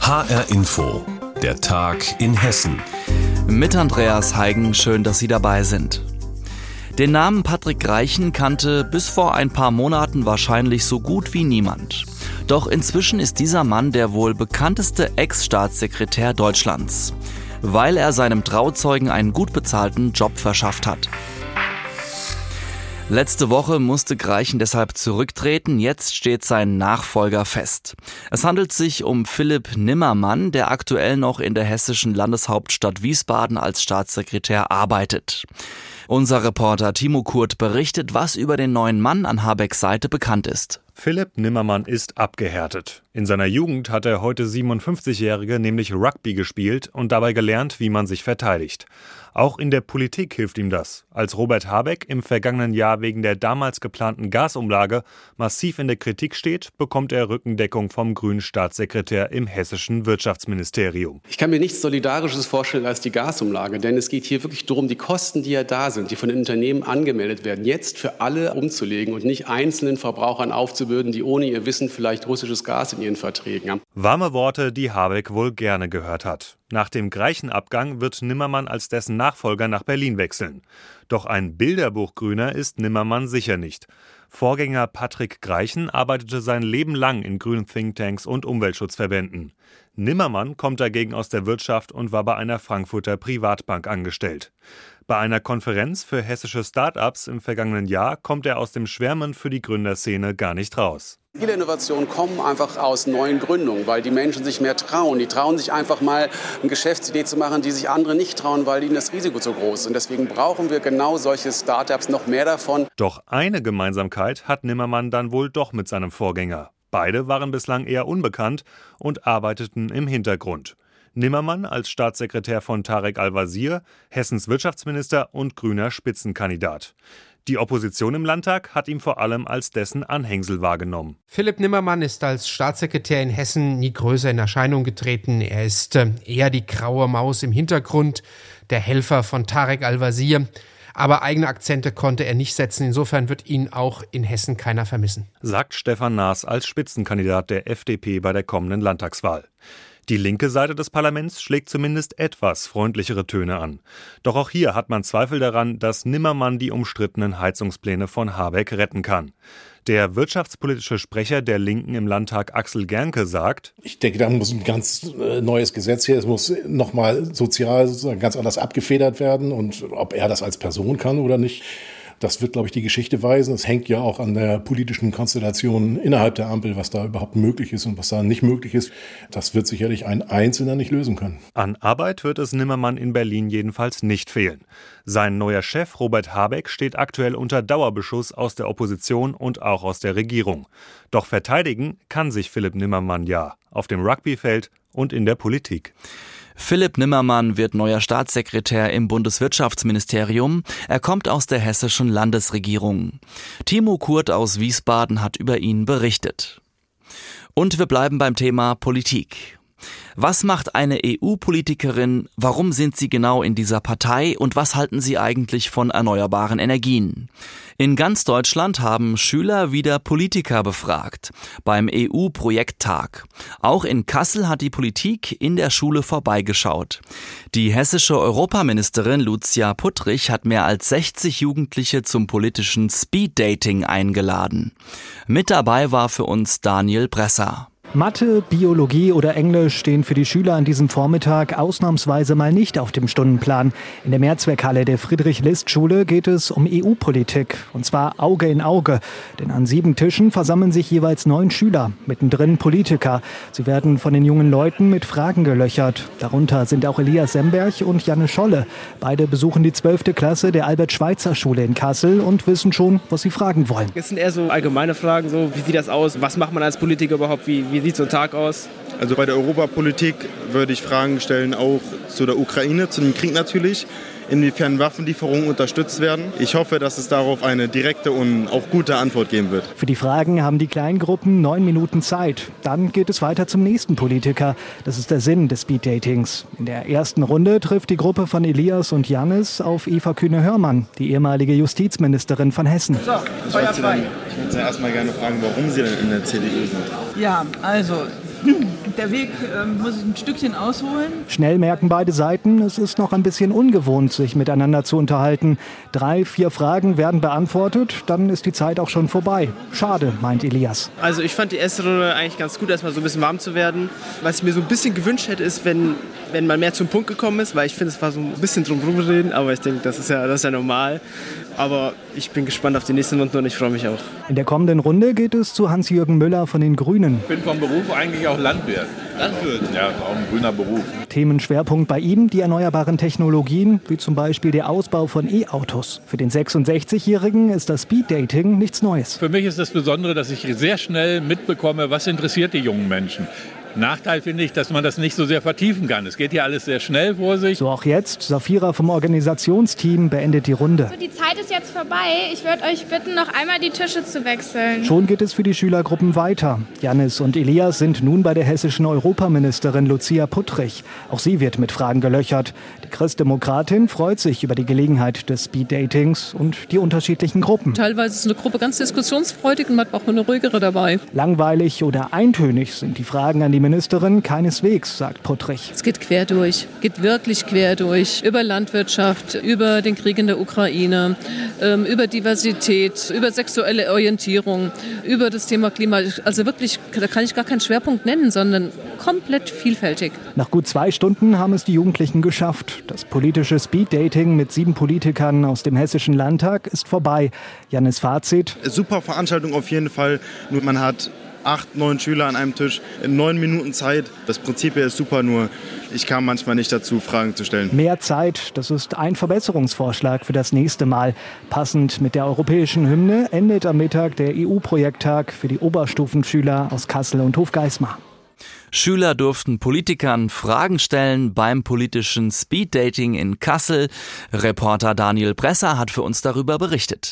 HR Info, der Tag in Hessen. Mit Andreas Heigen, schön, dass Sie dabei sind. Den Namen Patrick Greichen kannte bis vor ein paar Monaten wahrscheinlich so gut wie niemand. Doch inzwischen ist dieser Mann der wohl bekannteste Ex-Staatssekretär Deutschlands, weil er seinem Trauzeugen einen gut bezahlten Job verschafft hat. Letzte Woche musste Greichen deshalb zurücktreten, jetzt steht sein Nachfolger fest. Es handelt sich um Philipp Nimmermann, der aktuell noch in der hessischen Landeshauptstadt Wiesbaden als Staatssekretär arbeitet. Unser Reporter Timo Kurt berichtet, was über den neuen Mann an Habecks Seite bekannt ist. Philipp Nimmermann ist abgehärtet. In seiner Jugend hat der heute 57-Jährige nämlich Rugby gespielt und dabei gelernt, wie man sich verteidigt. Auch in der Politik hilft ihm das. Als Robert Habeck im vergangenen Jahr wegen der damals geplanten Gasumlage massiv in der Kritik steht, bekommt er Rückendeckung vom grünen Staatssekretär im hessischen Wirtschaftsministerium. Ich kann mir nichts Solidarisches vorstellen als die Gasumlage, denn es geht hier wirklich darum, die Kosten, die ja da sind, die von den Unternehmen angemeldet werden, jetzt für alle umzulegen und nicht einzelnen Verbrauchern aufzubürden, die ohne ihr Wissen vielleicht russisches Gas in ihren Verträgen haben. Warme Worte, die Habeck wohl gerne gehört hat. Nach dem Greichen-Abgang wird Nimmermann als dessen Nachfolger nach Berlin wechseln. Doch ein Bilderbuchgrüner ist Nimmermann sicher nicht. Vorgänger Patrick Greichen arbeitete sein Leben lang in grünen Thinktanks und Umweltschutzverbänden. Nimmermann kommt dagegen aus der Wirtschaft und war bei einer Frankfurter Privatbank angestellt. Bei einer Konferenz für hessische Start-ups im vergangenen Jahr kommt er aus dem Schwärmen für die Gründerszene gar nicht raus. Viele Innovationen kommen einfach aus neuen Gründungen, weil die Menschen sich mehr trauen. Die trauen sich einfach mal eine Geschäftsidee zu machen, die sich andere nicht trauen, weil ihnen das Risiko zu groß ist. Und deswegen brauchen wir genau solche Start-ups, noch mehr davon. Doch eine Gemeinsamkeit hat Nimmermann dann wohl doch mit seinem Vorgänger. Beide waren bislang eher unbekannt und arbeiteten im Hintergrund. Nimmermann als Staatssekretär von Tarek Al-Wazir, Hessens Wirtschaftsminister und grüner Spitzenkandidat. Die Opposition im Landtag hat ihn vor allem als dessen Anhängsel wahrgenommen. Philipp Nimmermann ist als Staatssekretär in Hessen nie größer in Erscheinung getreten. Er ist eher die graue Maus im Hintergrund, der Helfer von Tarek Al-Wazir. Aber eigene Akzente konnte er nicht setzen. Insofern wird ihn auch in Hessen keiner vermissen. Sagt Stefan Naas als Spitzenkandidat der FDP bei der kommenden Landtagswahl. Die linke Seite des Parlaments schlägt zumindest etwas freundlichere Töne an. Doch auch hier hat man Zweifel daran, dass Nimmermann die umstrittenen Heizungspläne von Habeck retten kann. Der wirtschaftspolitische Sprecher der Linken im Landtag, Axel Gernke, sagt: Ich denke, da muss ein ganz neues Gesetz her. Es muss nochmal sozial sozusagen ganz anders abgefedert werden. Und ob er das als Person kann oder nicht, das wird, glaube ich, die Geschichte weisen. Es hängt ja auch an der politischen Konstellation innerhalb der Ampel, was da überhaupt möglich ist und was da nicht möglich ist. Das wird sicherlich ein Einzelner nicht lösen können. An Arbeit wird es Nimmermann in Berlin jedenfalls nicht fehlen. Sein neuer Chef Robert Habeck steht aktuell unter Dauerbeschuss aus der Opposition und auch aus der Regierung. Doch verteidigen kann sich Philipp Nimmermann ja auf dem Rugbyfeld und in der Politik. Philipp Nimmermann wird neuer Staatssekretär im Bundeswirtschaftsministerium. Er kommt aus der hessischen Landesregierung. Timo Kurt aus Wiesbaden hat über ihn berichtet. Und wir bleiben beim Thema Politik. Was macht eine EU-Politikerin? Warum sind sie genau in dieser Partei? Und was halten sie eigentlich von erneuerbaren Energien? In ganz Deutschland haben Schüler wieder Politiker befragt. Beim EU-Projekttag. Auch in Kassel hat die Politik in der Schule vorbeigeschaut. Die hessische Europaministerin Lucia Puttrich hat mehr als 60 Jugendliche zum politischen Speeddating eingeladen. Mit dabei war für uns Daniel Bresser. Mathe, Biologie oder Englisch stehen für die Schüler an diesem Vormittag ausnahmsweise mal nicht auf dem Stundenplan. In der Mehrzweckhalle der Friedrich-List-Schule geht es um EU-Politik. Und zwar Auge in Auge. Denn an 7 Tischen versammeln sich jeweils 9 Schüler, mittendrin Politiker. Sie werden von den jungen Leuten mit Fragen gelöchert. Darunter sind auch Elias Semberg und Janne Scholle. Beide besuchen die 12. Klasse der Albert-Schweitzer-Schule in Kassel und wissen schon, was sie fragen wollen. Es sind eher so allgemeine Fragen, so wie sieht das aus? Was macht man als Politiker überhaupt? Wie sieht so ein Tag aus? Also bei der Europapolitik würde ich Fragen stellen, auch zu der Ukraine, zu dem Krieg natürlich. Inwiefern Waffenlieferungen unterstützt werden. Ich hoffe, dass es darauf eine direkte und auch gute Antwort geben wird. Für die Fragen haben die Kleingruppen 9 Minuten Zeit. Dann geht es weiter zum nächsten Politiker. Das ist der Sinn des Speeddatings. In der ersten Runde trifft die Gruppe von Elias und Jannis auf Eva Kühne-Hörmann, die ehemalige Justizministerin von Hessen. So, Feuer frei. Ich würde Sie erstmal gerne fragen, warum Sie denn in der CDU sind. Ja, also Der Weg muss ich ein Stückchen ausholen. Schnell merken beide Seiten, es ist noch ein bisschen ungewohnt, sich miteinander zu unterhalten. 3, 4 Fragen werden beantwortet, dann ist die Zeit auch schon vorbei. Schade, meint Elias. Also ich fand die erste Runde eigentlich ganz gut, erstmal so ein bisschen warm zu werden. Was ich mir so ein bisschen gewünscht hätte, ist, wenn man mehr zum Punkt gekommen ist, weil ich finde, es war so ein bisschen drumherum reden, aber ich denke, das ist ja normal. Aber ich bin gespannt auf die nächsten Runden und ich freue mich auch. In der kommenden Runde geht es zu Hans-Jürgen Müller von den Grünen. Ich bin vom Beruf eigentlich auch Landwirt. Landwirt? Ja, auch ein grüner Beruf. Themenschwerpunkt bei ihm die erneuerbaren Technologien, wie zum Beispiel der Ausbau von E-Autos. Für den 66-Jährigen ist das Speeddating nichts Neues. Für mich ist das Besondere, dass ich sehr schnell mitbekomme, was interessiert die jungen Menschen. Nachteil finde ich, dass man das nicht so sehr vertiefen kann. Es geht hier alles sehr schnell vor sich. So auch jetzt. Safira vom Organisationsteam beendet die Runde. So, die Zeit ist jetzt vorbei. Ich würde euch bitten, noch einmal die Tische zu wechseln. Schon geht es für die Schülergruppen weiter. Jannis und Elias sind nun bei der hessischen Europaministerin Lucia Puttrich. Auch sie wird mit Fragen gelöchert. Die Christdemokratin freut sich über die Gelegenheit des Speeddatings und die unterschiedlichen Gruppen. Teilweise ist eine Gruppe ganz diskussionsfreudig und man hat auch eine ruhigere dabei. Langweilig oder eintönig sind die Fragen an die Ministerin keineswegs, sagt Puttrich. Es geht quer durch, geht wirklich quer durch. Über Landwirtschaft, über den Krieg in der Ukraine, über Diversität, über sexuelle Orientierung, über das Thema Klima. Also wirklich, da kann ich gar keinen Schwerpunkt nennen, sondern komplett vielfältig. Nach gut 2 Stunden haben es die Jugendlichen geschafft. Das politische Speeddating mit 7 Politikern aus dem Hessischen Landtag ist vorbei. Jannis Fazit. Super Veranstaltung auf jeden Fall. Nur man hat 8, 9 Schüler an einem Tisch in 9 Minuten Zeit. Das Prinzip hier ist super, nur ich kam manchmal nicht dazu, Fragen zu stellen. Mehr Zeit, das ist ein Verbesserungsvorschlag für das nächste Mal. Passend mit der europäischen Hymne endet am Mittag der EU-Projekttag für die Oberstufenschüler aus Kassel und Hofgeismar. Schüler durften Politikern Fragen stellen beim politischen Speeddating in Kassel. Reporter Daniel Bresser hat für uns darüber berichtet.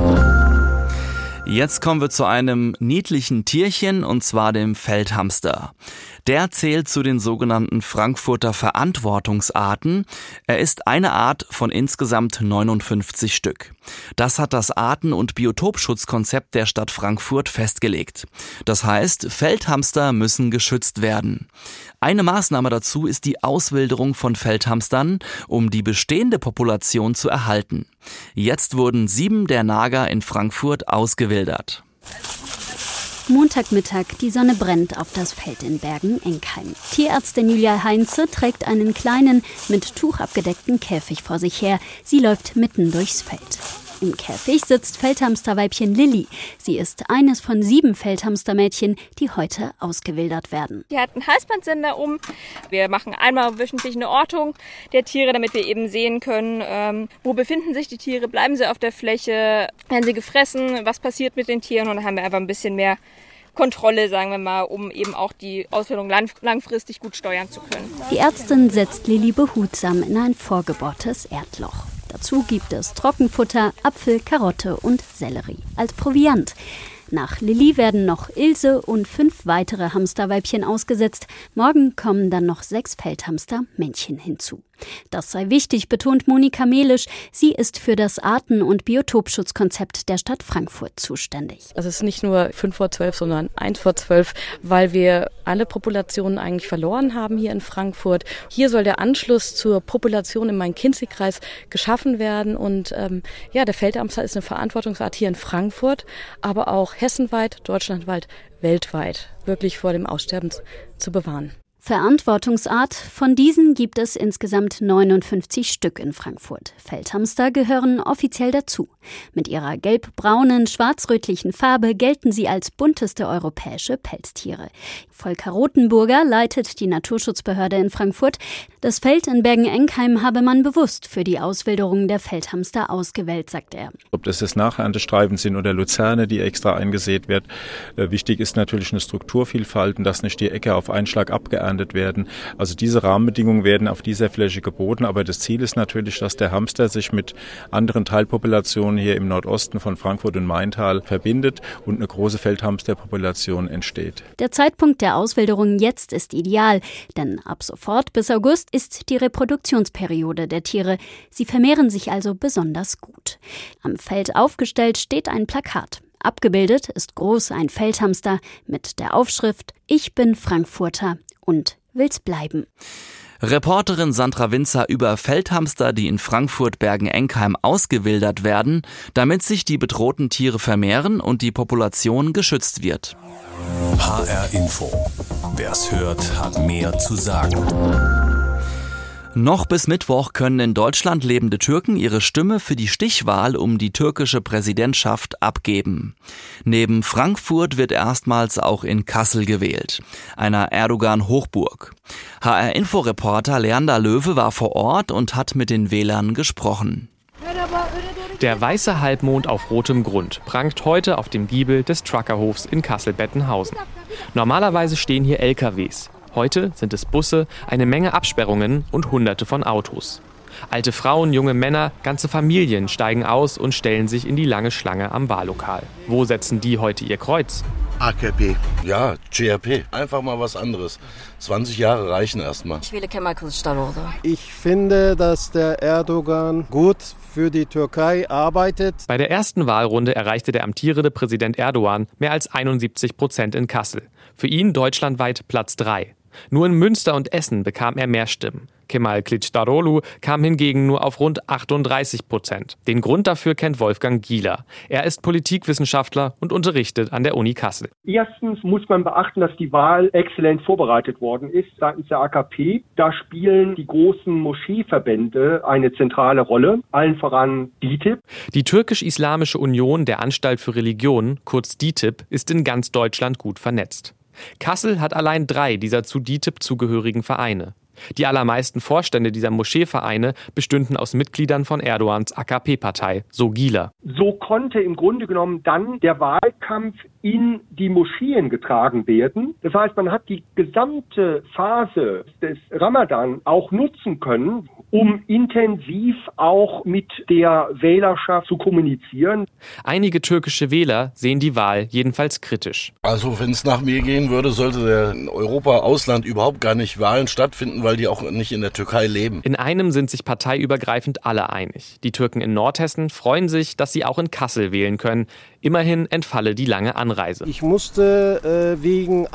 Jetzt kommen wir zu einem niedlichen Tierchen, und zwar dem Feldhamster. Der zählt zu den sogenannten Frankfurter Verantwortungsarten. Er ist eine Art von insgesamt 59 Stück. Das hat das Arten- und Biotopschutzkonzept der Stadt Frankfurt festgelegt. Das heißt, Feldhamster müssen geschützt werden. Eine Maßnahme dazu ist die Auswilderung von Feldhamstern, um die bestehende Population zu erhalten. Jetzt wurden 7 der Nager in Frankfurt ausgewildert. Montagmittag, die Sonne brennt auf das Feld in Bergen-Enkheim. Tierärztin Julia Heinze trägt einen kleinen, mit Tuch abgedeckten Käfig vor sich her. Sie läuft mitten durchs Feld. Im Käfig sitzt Feldhamsterweibchen Lilly. Sie ist eines von 7 Feldhamstermädchen, die heute ausgewildert werden. Die hat einen Halsbandsender um. Wir machen einmal wöchentlich eine Ortung der Tiere, damit wir eben sehen können, wo befinden sich die Tiere, bleiben sie auf der Fläche, werden sie gefressen, was passiert mit den Tieren. Und dann haben wir einfach ein bisschen mehr Kontrolle, sagen wir mal, um eben auch die Ausbildung langfristig gut steuern zu können. Die Ärztin setzt Lilly behutsam in ein vorgebohrtes Erdloch. Dazu gibt es Trockenfutter, Apfel, Karotte und Sellerie als Proviant. Nach Lilly werden noch Ilse und 5 weitere Hamsterweibchen ausgesetzt. Morgen kommen dann noch 6 Feldhamstermännchen hinzu. Das sei wichtig, betont Monika Melisch. Sie ist für das Arten- und Biotopschutzkonzept der Stadt Frankfurt zuständig. Also es ist nicht nur 5 vor 12, sondern 1 vor 12, weil wir alle Populationen eigentlich verloren haben hier in Frankfurt. Hier soll der Anschluss zur Population im Main-Kinzig-Kreis geschaffen werden. Und der Feldhamster ist eine Verantwortungsart hier in Frankfurt, aber auch hessenweit, deutschlandweit, weltweit wirklich vor dem Aussterben zu bewahren. Verantwortungsart. Von diesen gibt es insgesamt 59 Stück in Frankfurt. Feldhamster gehören offiziell dazu. Mit ihrer gelb-braunen, schwarz-rötlichen Farbe gelten sie als bunteste europäische Pelztiere. Volker Rothenburger leitet die Naturschutzbehörde in Frankfurt. Das Feld in Bergen-Enkheim habe man bewusst für die Auswilderung der Feldhamster ausgewählt, sagt er. Ob das jetzt Nachernte-Streifen sind oder Luzerne, die extra eingesät wird. Wichtig ist natürlich eine Strukturvielfalt und dass nicht die Äcker auf einen Schlag abgeerntet werden. Also diese Rahmenbedingungen werden auf dieser Fläche geboten, aber das Ziel ist natürlich, dass der Hamster sich mit anderen Teilpopulationen hier im Nordosten von Frankfurt und Maintal verbindet und eine große Feldhamsterpopulation entsteht. Der Zeitpunkt der Auswilderung jetzt ist ideal, denn ab sofort bis August ist die Reproduktionsperiode der Tiere. Sie vermehren sich also besonders gut. Am Feld aufgestellt steht ein Plakat. Abgebildet ist groß ein Feldhamster mit der Aufschrift: Ich bin Frankfurter und will's bleiben. Reporterin Sandra Winzer über Feldhamster, die in Frankfurt-Bergen-Enkheim ausgewildert werden, damit sich die bedrohten Tiere vermehren und die Population geschützt wird. HR Info. Wer's hört, hat mehr zu sagen. Noch bis Mittwoch können in Deutschland lebende Türken ihre Stimme für die Stichwahl um die türkische Präsidentschaft abgeben. Neben Frankfurt wird erstmals auch in Kassel gewählt, einer Erdogan-Hochburg. HR-Info-Reporter Leander Löwe war vor Ort und hat mit den Wählern gesprochen. Der weiße Halbmond auf rotem Grund prangt heute auf dem Giebel des Truckerhofs in Kassel-Bettenhausen. Normalerweise stehen hier LKWs. Heute sind es Busse, eine Menge Absperrungen und Hunderte von Autos. Alte Frauen, junge Männer, ganze Familien steigen aus und stellen sich in die lange Schlange am Wahllokal. Wo setzen die heute ihr Kreuz? AKP. Ja, CHP. Einfach mal was anderes. 20 Jahre reichen erstmal. Ich wähle Kemal Kılıçdaroğlu. Ich finde, dass der Erdogan gut für die Türkei arbeitet. Bei der ersten Wahlrunde erreichte der amtierende Präsident Erdogan mehr als 71% in Kassel. Für ihn deutschlandweit Platz 3. Nur in Münster und Essen bekam er mehr Stimmen. Kemal Kılıçdaroğlu kam hingegen nur auf rund 38%. Den Grund dafür kennt Wolfgang Gieler. Er ist Politikwissenschaftler und unterrichtet an der Uni Kassel. Erstens muss man beachten, dass die Wahl exzellent vorbereitet worden ist seitens der AKP. Da spielen die großen Moscheeverbände eine zentrale Rolle, allen voran DİTİB. Die Türkisch-Islamische Union der Anstalt für Religionen, kurz DİTİB, ist in ganz Deutschland gut vernetzt. Kassel hat allein 3 dieser zu DİTİB zugehörigen Vereine. Die allermeisten Vorstände dieser Moscheevereine bestünden aus Mitgliedern von Erdogans AKP-Partei, so Gieler. So konnte im Grunde genommen dann der Wahlkampf in die Moscheen getragen werden. Das heißt, man hat die gesamte Phase des Ramadan auch nutzen können, um intensiv auch mit der Wählerschaft zu kommunizieren. Einige türkische Wähler sehen die Wahl jedenfalls kritisch. Also wenn es nach mir gehen würde, sollte in Europa, Ausland überhaupt gar nicht Wahlen stattfinden, weil die auch nicht in der Türkei leben. In einem sind sich parteiübergreifend alle einig. Die Türken in Nordhessen freuen sich, dass sie auch in Kassel wählen können. Immerhin entfalle die lange Anreise. Ich musste wegen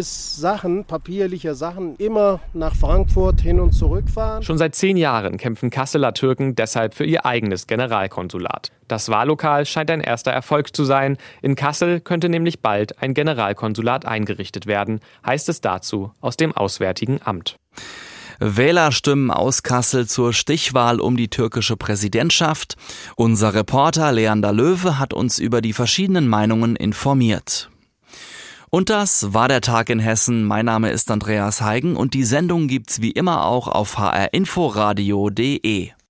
papierlicher Sachen, immer nach Frankfurt hin und zurück fahren. Schon seit 10 Jahren kämpfen Kasseler Türken deshalb für ihr eigenes Generalkonsulat. Das Wahllokal scheint ein erster Erfolg zu sein. In Kassel könnte nämlich bald ein Generalkonsulat eingerichtet werden, heißt es dazu aus dem Auswärtigen Amt. Wählerstimmen aus Kassel zur Stichwahl um die türkische Präsidentschaft. Unser Reporter Leander Löwe hat uns über die verschiedenen Meinungen informiert. Und das war der Tag in Hessen. Mein Name ist Andreas Heigen und die Sendung gibt's wie immer auch auf hrinforadio.de.